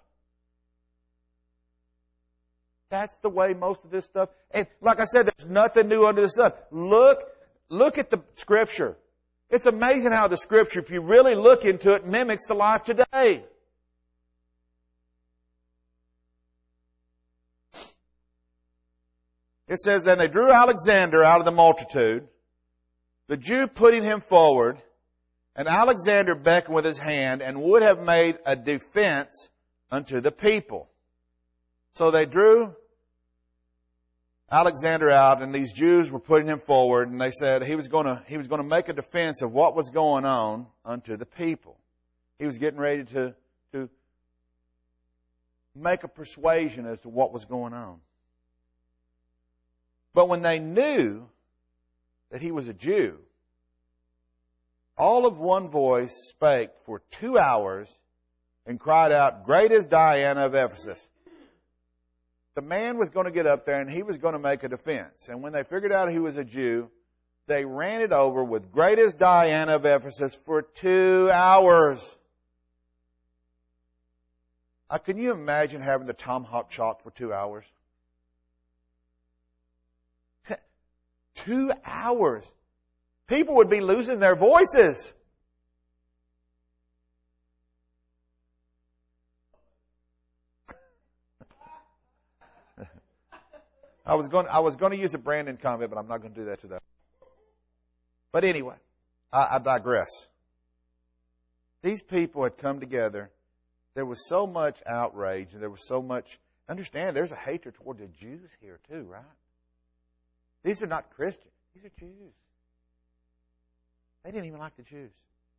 That's the way most of this stuff, and like I said, there's nothing new under the sun. Look, look at the Scripture. It's amazing how the Scripture, if you really look into it, mimics the life today. It says, then they drew Alexander out of the multitude, the Jew putting him forward, and Alexander beckoned with his hand and would have made a defense unto the people. So they drew Alexander out, and these Jews were putting him forward, and they said he was going to, he was going to make a defense of what was going on unto the people. He was getting ready to, to make a persuasion as to what was going on. But when they knew that he was a Jew, all of one voice spake for two hours and cried out, Great is Diana of Ephesus. The man was going to get up there and he was going to make a defense. And when they figured out he was a Jew, they ran it over with Great is Diana of Ephesus for two hours. Uh, can you imagine having the tomahawk chop for two hours? Two hours. People would be losing their voices. I was going, I was going to use a Brandon comment, but I'm not going to do that today. But anyway, I, I digress. These people had come together. There was so much outrage, and there was so much. Understand, there's a hatred toward the Jews here too, right? These are not Christians. These are Jews. They didn't even like the Jews.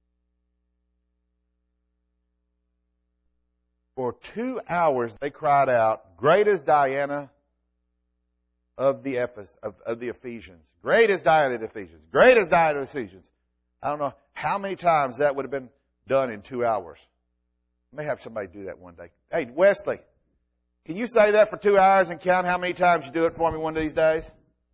For two hours they cried out, Great is Diana of the Ephes, of, of the Ephesians. Great is Diana of the Ephesians. Great is Diana of the Ephesians. I don't know how many times that would have been done in two hours. I may have somebody do that one day. Hey, Wesley, can you say that for two hours and count how many times you do it for me one of these days?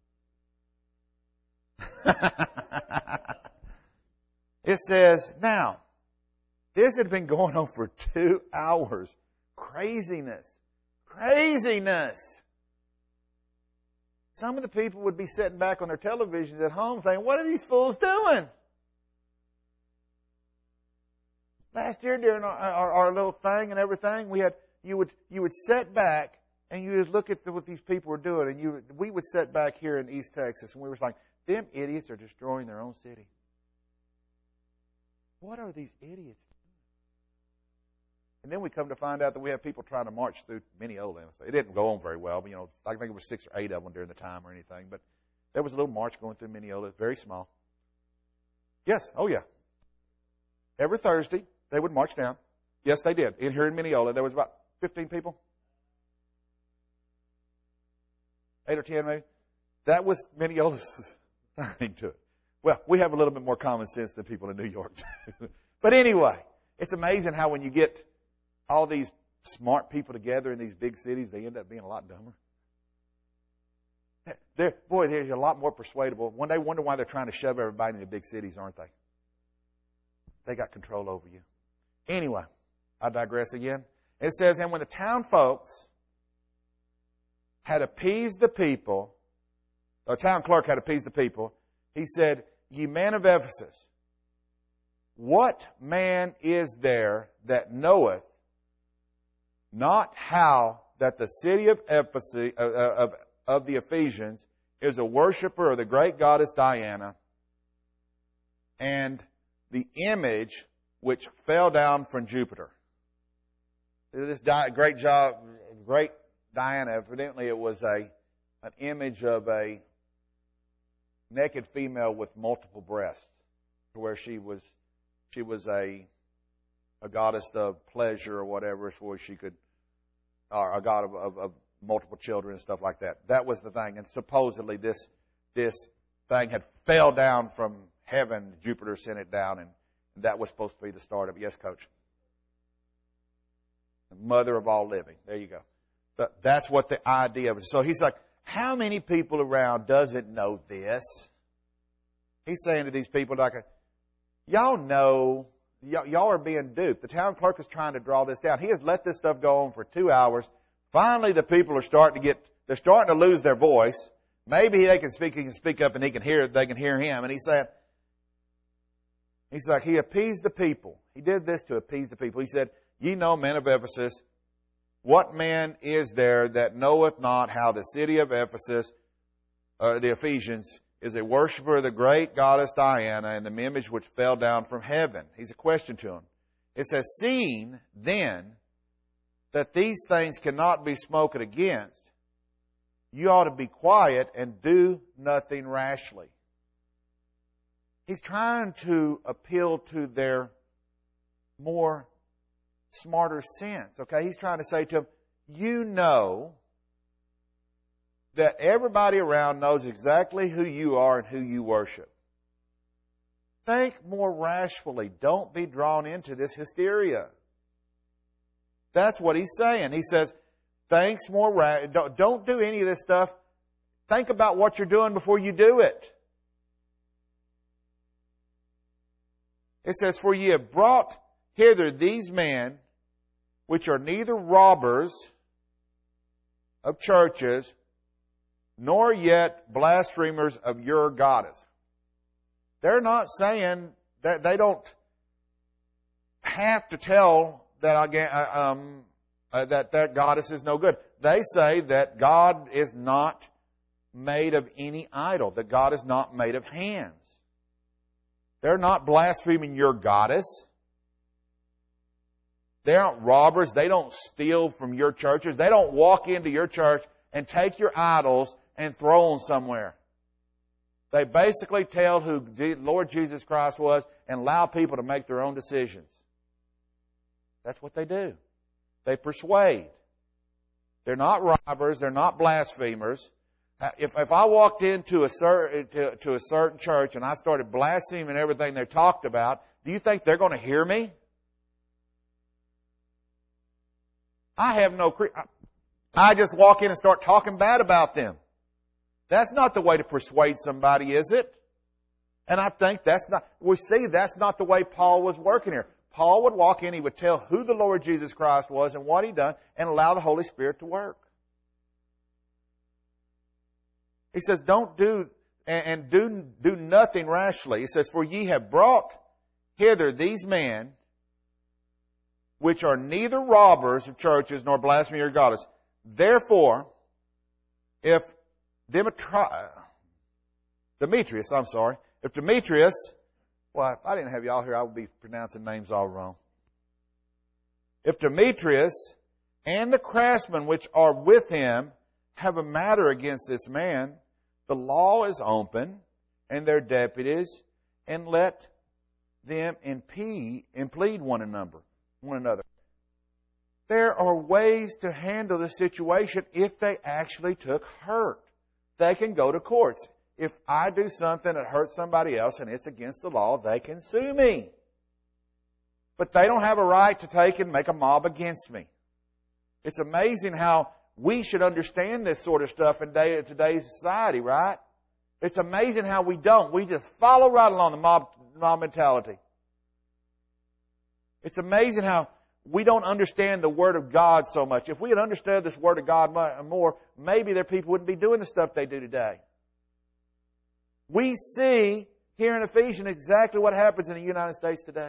It says, now, this had been going on for two hours. Craziness. Craziness. Some of the people would be sitting back on their televisions at home saying, what are these fools doing? Last year during our, our, our little thing and everything, we had you would you would sit back and you would look at the, what these people were doing, and you we would sit back here in East Texas, and we were like, them idiots are destroying their own city. What are these idiots doing? And then we come to find out that we have people trying to march through Mineola. It didn't go on very well, but you know, I think it was six or eight of them during the time or anything. But there was a little march going through Mineola, very small. Yes, oh yeah. Every Thursday they would march down. Yes, they did. In here in Mineola, there was about fifteen people, eight or ten maybe. That was Mineola's thing to it. Well, we have a little bit more common sense than people in New York. But anyway, it's amazing how when you get all these smart people together in these big cities, they end up being a lot dumber. They're, boy, they're a lot more persuadable. One day, wonder why they're trying to shove everybody into big cities, aren't they? They got control over you. Anyway, I digress again. It says, and when the town folks had appeased the people, the town clerk had appeased the people, he said, ye men of Ephesus, what man is there that knoweth not how that the city of Ephesus, uh, of, of the Ephesians is a worshiper of the great goddess Diana, and the image which fell down from Jupiter. This di- great job, great Diana, evidently it was a an image of a naked female with multiple breasts, to where she was she was a a goddess of pleasure or whatever, so where she could, or a god of, of, of multiple children and stuff like that. That was the thing, and supposedly this this thing had fell down from heaven, Jupiter sent it down, and that was supposed to be the start of it. Yes, Coach? The mother of all living. There you go. So that's what the idea of it. So he's like, how many people around doesn't know this? He's saying to these people, like, y'all know, y- y'all are being duped. The town clerk is trying to draw this down. He has let this stuff go on for two hours. Finally, the people are starting to get, they're starting to lose their voice. Maybe they can speak, he can speak up and he can hear, they can hear him. And he said, he's like, he appeased the people. He did this to appease the people. He said, ye know, men of Ephesus, what man is there that knoweth not how the city of Ephesus, uh, the Ephesians, is a worshiper of the great goddess Diana and the image which fell down from heaven? He's a question to him. It says, seeing then that these things cannot be spoken against, you ought to be quiet and do nothing rashly. He's trying to appeal to their more smarter sense, okay? He's trying to say to them, you know that everybody around knows exactly who you are and who you worship. Think more rashly. Don't be drawn into this hysteria. That's what he's saying. He says, thanks more ra- don't, don't do any of this stuff. Think about what you're doing before you do it. It says, for ye have brought hither these men, which are neither robbers of churches, nor yet blasphemers of your goddess. They're not saying that they don't have to tell that um, uh, that that goddess is no good. They say that God is not made of any idol, that God is not made of hands. They're not blaspheming your goddess. They aren't robbers. They don't steal from your churches. They don't walk into your church and take your idols and throw them somewhere. They basically tell who Lord Jesus Christ was and allow people to make their own decisions. That's what they do. They persuade. They're not robbers. They're not blasphemers. If, if I walked into a, certain, to, to a certain church and I started blaspheming everything they talked about, do you think they're going to hear me? I have no... I just walk in and start talking bad about them. That's not the way to persuade somebody, is it? And I think that's not... We see that's not the way Paul was working here. Paul would walk in, he would tell who the Lord Jesus Christ was and what He'd done, and allow the Holy Spirit to work. He says, don't do, and do, do nothing rashly. He says, for ye have brought hither these men, which are neither robbers of churches nor blasphemers of your goddess. Therefore, if Demetri- Demetrius, I'm sorry, if Demetrius, well, if I didn't have y'all here, I would be pronouncing names all wrong. If Demetrius and the craftsmen which are with him have a matter against this man, the law is open, and their deputies, and let them impede, implead one another. One another. There are ways to handle the situation if they actually took hurt. They can go to courts. If I do something that hurts somebody else and it's against the law, they can sue me. But they don't have a right to take and make a mob against me. It's amazing how we should understand this sort of stuff in day, today's society, right? It's amazing how we don't. We just follow right along the mob, mob mentality. It's amazing how we don't understand the Word of God so much. If we had understood this Word of God more, maybe their people wouldn't be doing the stuff they do today. We see here in Ephesians exactly what happens in the United States today.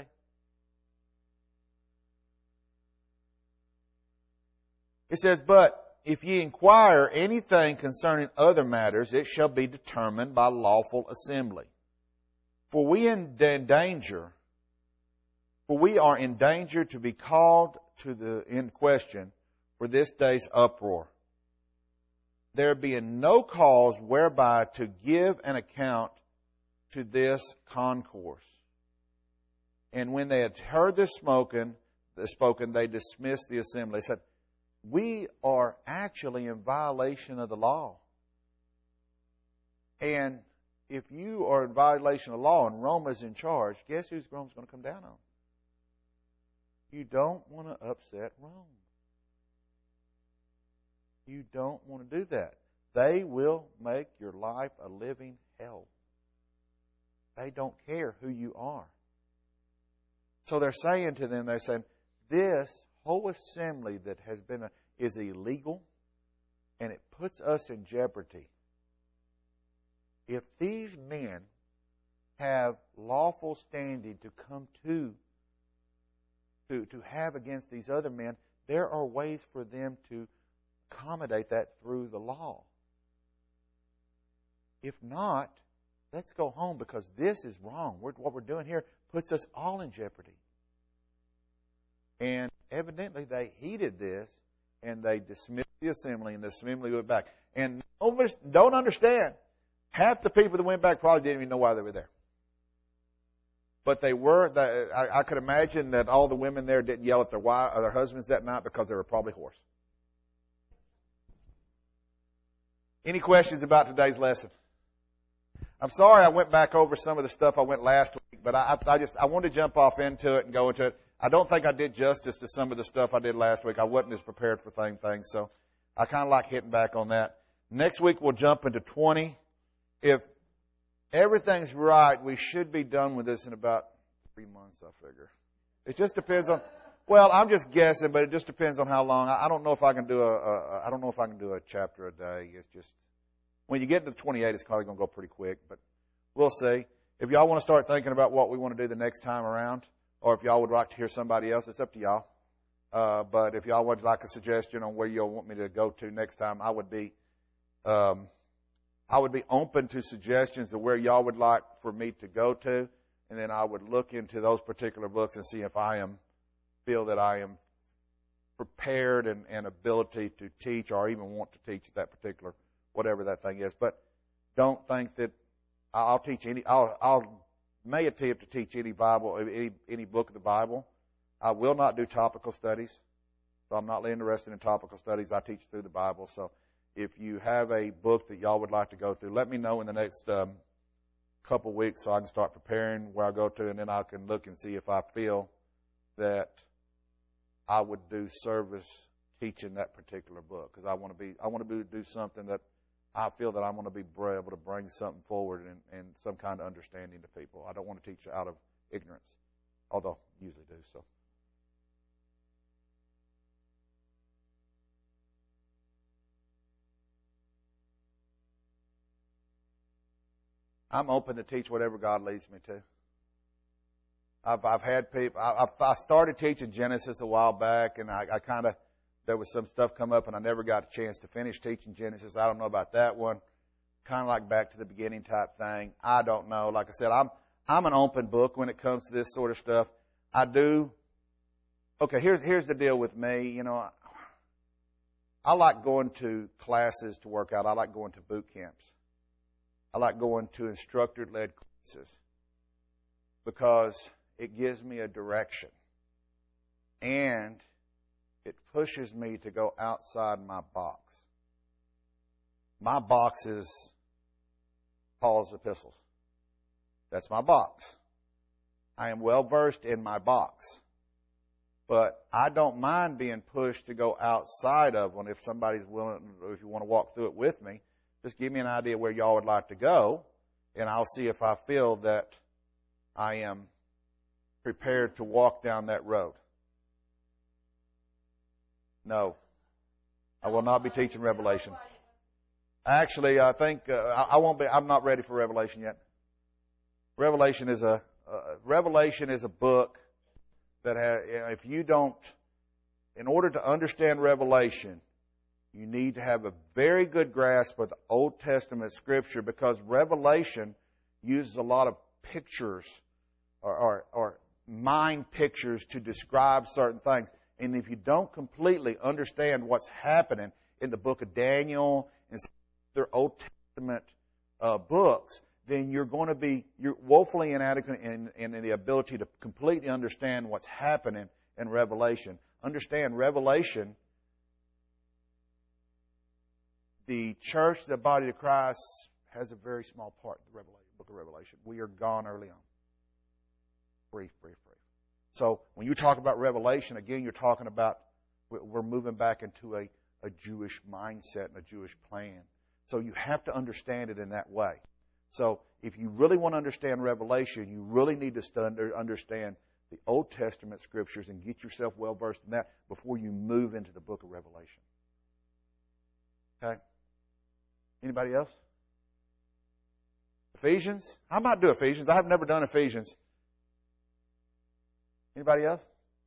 It says, but if ye inquire anything concerning other matters, it shall be determined by lawful assembly. For we in danger, for we are in danger to be called to the in question for this day's uproar. There being no cause whereby to give an account to this concourse. And when they had heard this spoken, spoken, they dismissed the assembly. They said, we are actually in violation of the law. And if you are in violation of law and Rome is in charge, guess who's Rome's going to come down on? You don't want to upset Rome. You don't want to do that. They will make your life a living hell. They don't care who you are. So they're saying to them, they're saying, this whole assembly that has been a, is illegal, and it puts us in jeopardy. If these men have lawful standing to come to, to, to have against these other men, there are ways for them to accommodate that through the law. If not, let's go home because this is wrong. We're, what we're doing here puts us all in jeopardy. And evidently they heeded this and they dismissed the assembly, and the assembly went back. And don't understand, half the people that went back probably didn't even know why they were there. But they were, they, I, I could imagine that all the women there didn't yell at their wives or their husbands that night because they were probably hoarse. Any questions about today's lesson? I'm sorry I went back over some of the stuff I went last week, but I, I just, I wanted to jump off into it and go into it. I don't think I did justice to some of the stuff I did last week. I wasn't as prepared for same things, so I kind of like hitting back on that. Next week we'll jump into twenty. If everything's right, we should be done with this in about three months, I figure. It just depends on, well, I'm just guessing, but it just depends on how long. I, I don't know if I can do a, a, I don't know if I can do a chapter a day. It's just, when you get to the twenty-eight, it's probably going to go pretty quick, but we'll see. If y'all want to start thinking about what we want to do the next time around, or if y'all would like to hear somebody else, it's up to y'all. Uh, but if y'all would like a suggestion on where y'all want me to go to next time, I would be, um, I would be open to suggestions of where y'all would like for me to go to, and then I would look into those particular books and see if I am, feel that I am prepared and, and ability to teach or even want to teach that particular, whatever that thing is. But don't think that I'll teach any, I'll, I'll may attempt to teach any Bible, any, any book of the Bible. I will not do topical studies. So I'm not interested in topical studies. I teach through the Bible. So if you have a book that y'all would like to go through, let me know in the next um, couple weeks so I can start preparing where I go to, and then I can look and see if I feel that I would do service teaching that particular book, because I want to be, I want to be, do something that I feel that I'm going to be able to bring something forward and, and some kind of understanding to people. I don't want to teach out of ignorance, although I usually do so. I'm open to teach whatever God leads me to. I've, I've had people, I, I started teaching Genesis a while back, and I, I kind of, there was some stuff come up, and I never got a chance to finish teaching Genesis. I don't know about that one. Kind of like back to the beginning type thing. I don't know. Like I said, I'm I'm an open book when it comes to this sort of stuff. I do. Okay, here's here's the deal with me. You know, I, I like going to classes to work out. I like going to boot camps. I like going to instructor-led courses because it gives me a direction. And it pushes me to go outside my box. My box is Paul's epistles. That's my box. I am well versed in my box. But I don't mind being pushed to go outside of one if somebody's willing, or if you want to walk through it with me. Just give me an idea where y'all would like to go, and I'll see if I feel that I am prepared to walk down that road. No, I will not be teaching Revelation. Actually, I think uh, I, I won't be. I'm not ready for Revelation yet. Revelation is a uh, Revelation is a book that has, if you don't, in order to understand Revelation, you need to have a very good grasp of the Old Testament Scripture, because Revelation uses a lot of pictures or, or, or mind pictures to describe certain things. And if you don't completely understand what's happening in the book of Daniel and other Old Testament uh, books, then you're going to be you're woefully inadequate in, in the ability to completely understand what's happening in Revelation. Understand, Revelation, the church, the body of Christ, has a very small part in the Revelation, book of Revelation. We are gone early on. Brief, brief, brief. So when you talk about Revelation, again, you're talking about we're moving back into a, a Jewish mindset and a Jewish plan. So you have to understand it in that way. So if you really want to understand Revelation, you really need to understand the Old Testament Scriptures and get yourself well versed in that before you move into the book of Revelation. Okay? Anybody else? Ephesians? I might do Ephesians. I have never done Ephesians. Anybody else?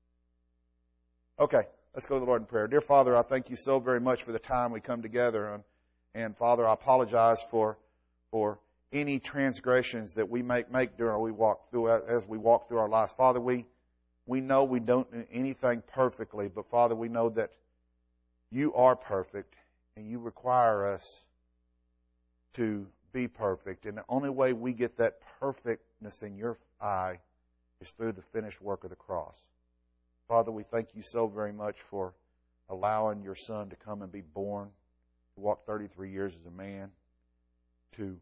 Okay, let's go to the Lord in prayer. Dear Father, I thank you so very much for the time we come together. And, and Father, I apologize for for any transgressions that we make make during we walk through as we walk through our lives. Father, we we know we don't do anything perfectly, but Father, we know that you are perfect and you require us to be perfect. And the only way we get that perfectness in your eye is through the finished work of the cross. Father, we thank you so very much for allowing your Son to come and be born, to walk thirty-three years as a man, to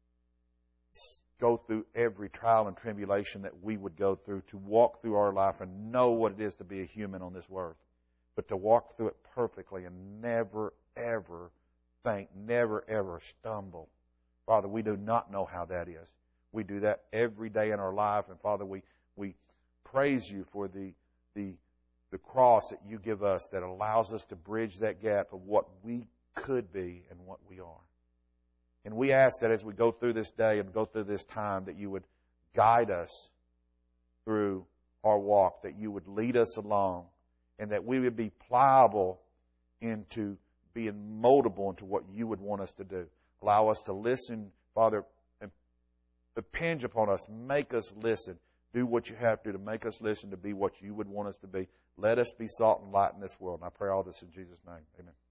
go through every trial and tribulation that we would go through, to walk through our life and know what it is to be a human on this earth, but to walk through it perfectly and never, ever think, never, ever stumble. Father, we do not know how that is. We do that every day in our life, and Father, we we praise you for the the the cross that you give us that allows us to bridge that gap of what we could be and what we are. And we ask that as we go through this day and go through this time, that you would guide us through our walk, that you would lead us along, and that we would be pliable into being moldable into what you would want us to do. Allow us to listen, Father, and impinge upon us. Make us listen. Do what you have to to make us listen to be what you would want us to be. Let us be salt and light in this world. And I pray all this in Jesus' name. Amen.